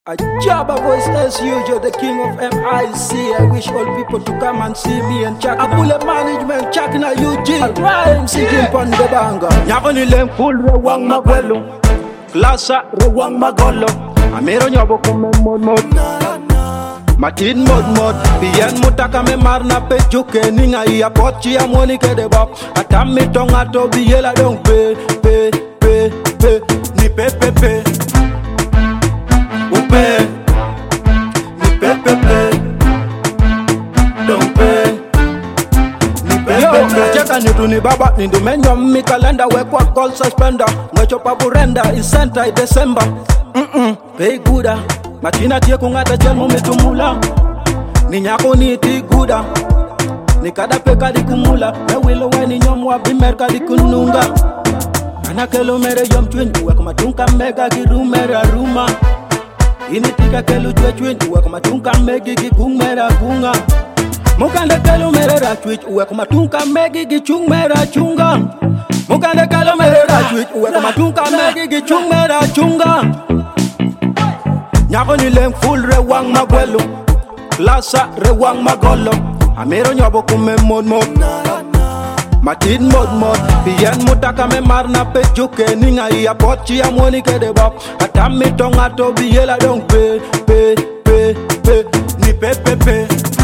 A Jabba voice as usual, the king of MIC. I wish all people to come and see me and check. I pull up management, checking a UG. Rhymes, singing pon the banga. Nyakoni leng full rewang magwelo. Klasa rewang magolo. Amero nyobo kume mod. Matin mod. Bien mutaka me marna pe juke. Ninga iya pochi amoni ke de bop. Atami tonga to biela dong pe. Ni pe. Upe. Ni pe. Don't pay. Cheka nitu ni baba nindu menyo mi kalenda we kwa call suspender. Ngocho pa burenda is center in December. Pay gooda. Matina tie kungata chemo mitumula. Ni nyako ni ti gooda. Ni kada peka di kumula. Me wilo we ni nyomwa bimerka di kununga. Anakelo mere yom chwen uwe kuma tunka mega girumera ruma. Ini tika kelu chwen uwe kuma tunka megi gigumera kunga. Mukande kelo mere ra chwich uwe kuma tunka megi gichung mera chunga. Mukande kelo mere ra chwich uwe kuma tunka megi gichung mera chunga. Nyakoni leng full rewang magwelo. Klasa rewang magolo. Amero nyobo kume mod. Matin mod. Bien mutaka me marna pe juke. Ninga iya pochi amoni ke de bop. Atami tonga to biela dong pe. Ni pe.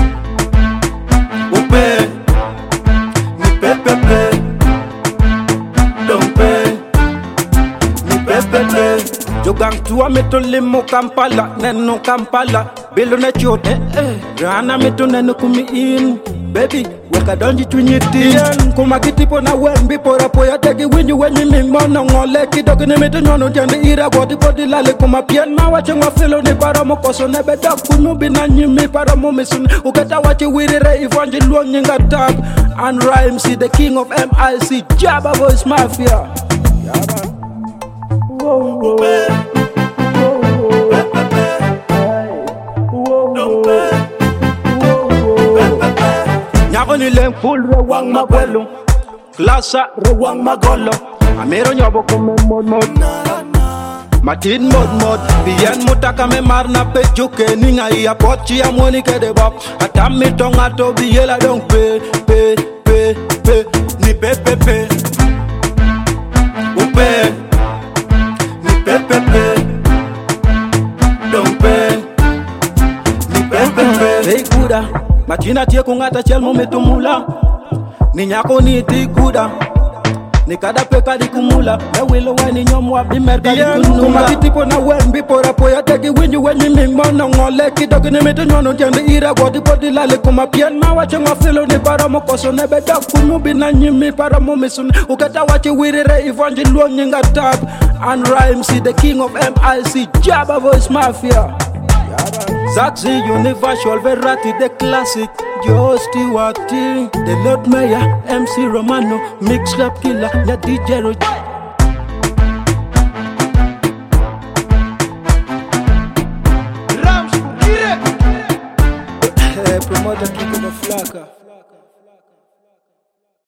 Upe. Ni pe. Don't pay. Ni pe. Jogang tuwa meto limo Kampala. Neno Kampala. Bilo na chote. Rana meto neno kumi in. Baby, weka donji tunyiti. Kuma kitipo na wembi pora poya tegi winju wenyi mingmono ngole. Kidogi ni meto nyono jende ira body lale kuma pien. Ma wache ngwafilo ni paramo koso nebe dok kunubi na nyimi paramo misuni. Uketa wache wirire ifanji luong nyinga tag. And rhymes, the king of MIC. Jabba voice mafia. Jabba. Whoa. Nyakoni leng full rewang magwelo. Klasa rewang magolo. Amero nyobo kume mod. Matin mod. Bien mutaka me marna pe juke. Ninga iya pochi amoni ke de bop. Atami tonga to biela dong pe. Ni pe. Upe. Ni pe. Don't pay. Ni pe. Hey gooda. Matina tie kungata chelmo mitumula. Ni nyako ni ti gooda. Ni kada peka di kumula. Me wilo we ni nyomwa bimerka di kununga. Kuma kitipo na wembi pora poya tegi winju wenyi mingmono ngole. Kidogi ni mitu nyono jende ira body lale kuma pien. Ma wache ngwafilo ni paramo koso nebe dok kunubi na nyimi paramo misuni. Uketa wache wirire ifanji luong nyinga tag. And rhymes, the king of MIC. Jabba voice mafia. Zaxi Universal Verratti, the classic. Joe Stewart, the Lord Mayor, MC Romano, Mix Lab Killer, the DJ